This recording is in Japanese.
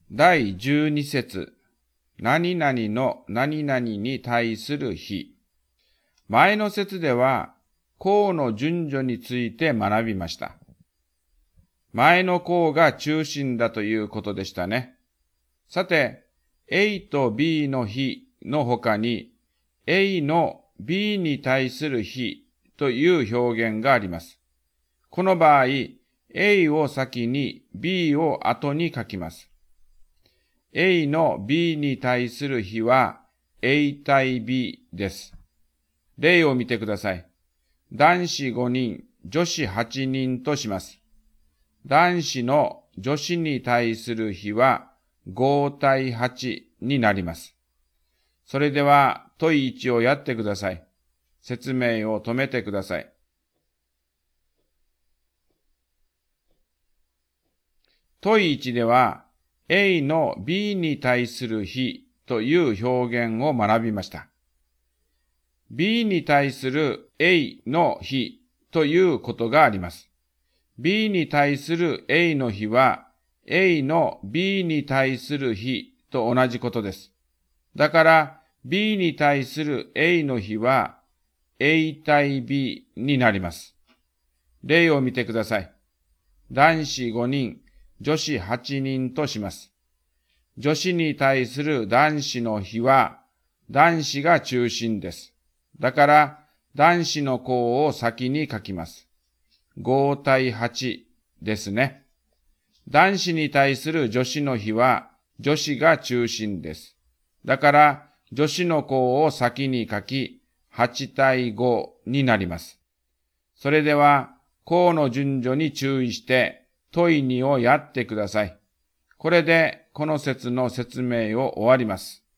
第12節、何々の何々に対する比。前の節では、項の順序について学びました。前の項が中心だということでしたね。さて、A と B の比の他に、A の B に対する比という表現があります。この場合、A を先に B を後に書きます。A の B に対する比は A 対 B です。例を見てください。男子5人、女子8人とします。男子の女子に対する比は5対8になります。それでは問1をやってください。説明を止めてください。問1では A の B に対する比という表現を学びました。B に対する A の比ということがあります。B に対する A の比は A の B に対する比と同じことです。だから B に対する A の比は A 対 B になります。例を見てください。男子5人、女子8人とします。女子に対する男子の比は男子が中心です。だから男子の項を先に書きます。5対8ですね。男子に対する女子の比は女子が中心です。だから女子の項を先に書き8対5になります。それでは項の順序に注意して問2をやってください。これでこの節の説明を終わります。